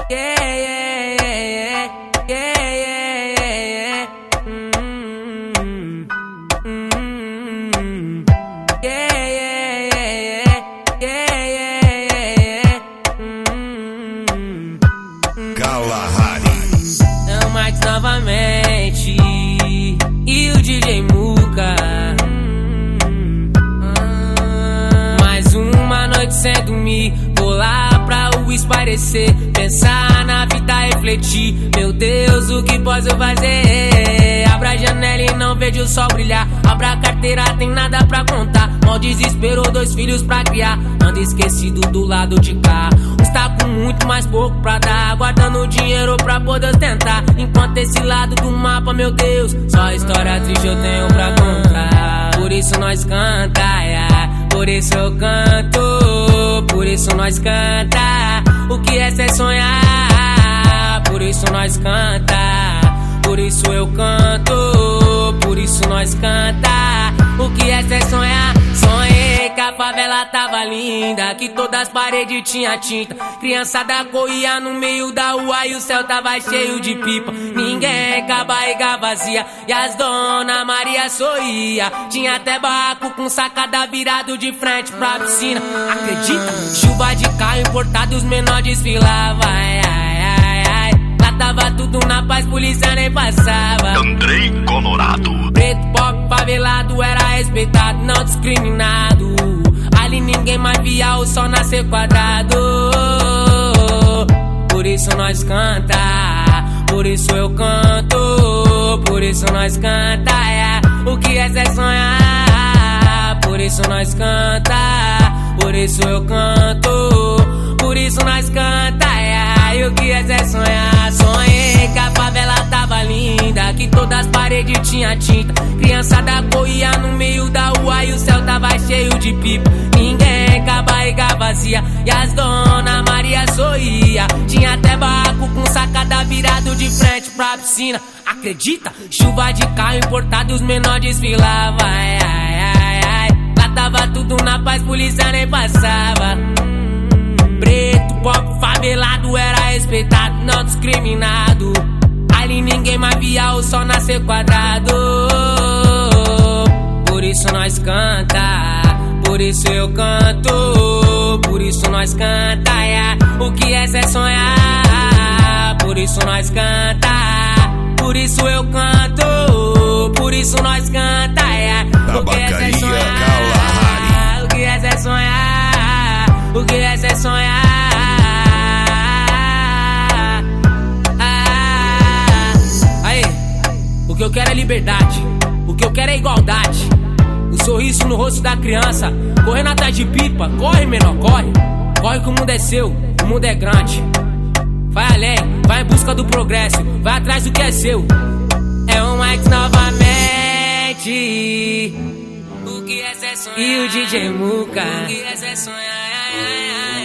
Yeah, yeah, yeah, yeah, yeah, yeah, yeah, yeah, Kalahari. é o Max novamente e o DJ Muka. Mais uma noite sem dormir, vou lá pra o esparecer, pensar na vida, refletir. Meu Deus, o que posso fazer? Abra a janela e não vejo o sol brilhar. Abra a carteira, tem nada pra contar. Mal desespero, 2 filhos pra criar. Ando esquecido do lado de cá. Está com muito mais pouco pra dar, guardando dinheiro pra poder tentar. Enquanto esse lado do mapa, meu Deus, só história triste eu tenho pra contar. Por isso nós canta, yeah. Por isso eu canto, por isso nós canta. O que é ser sonhar? Por isso nós canta, por isso eu canto, por isso nós canta. O que é ser sonhar? Sonhei que a favela tava linda, que todas as paredes tinha tinta. Criançada corria no meio da rua e o céu tava cheio de pipa. Ninguém com a barriga vazia e as dona Maria sorria. Tinha até barraco com sacada virado de frente pra piscina. Acredita? Chuva de carro importado, os menores desfilavam. Ai, ai, ai, ai. Lá tava tudo na paz, polícia nem passava. Andrei Colorado. Preto, pobre, favelado, era respeitado, não discriminado. Ali ninguém mais via o sol nascer quadrado. Por isso nós canta, por isso eu canto, por isso nós canta, yeah. O que é ser sonhar? Por isso nós canta, por isso eu canto, por isso nós canta, yeah. E o que é ser sonhar? Sonhei que a favela tava linda, que todas as paredes tinha tinta. Criançada corria no meio da rua e o céu tava cheio de pipa. Ninguém com a barriga vazia e as dona Maria sorria. Tinha até barraco com sacada virado de frente pra piscina. Acredita? Chuva de carro importado, os menores desfilavam. Ai, ai, ai, ai. Lá tava tudo na paz, polícia nem passava. Preto, pobre, favelado, era respeitado, não discriminado. Ali ninguém mais via o sol nascer quadrado. Por isso nós canta, por isso eu canto, por isso nós canta, yeah. O que é ser sonhar? Por isso nós canta, por isso eu canto, por isso nós canta, yeah. O que é ser sonhar? O que é ser sonhar? O que é ser sonhar? O que eu quero é liberdade, o que eu quero é igualdade. O sorriso no rosto da criança, correndo atrás de pipa. Corre, menor, corre. Corre que o mundo é seu, o mundo é grande. Vai além, vai em busca do progresso, vai atrás do que é seu. É o Mike novamente, o que é ser sonhar? E o DJ Muka, o que é ser sonhar?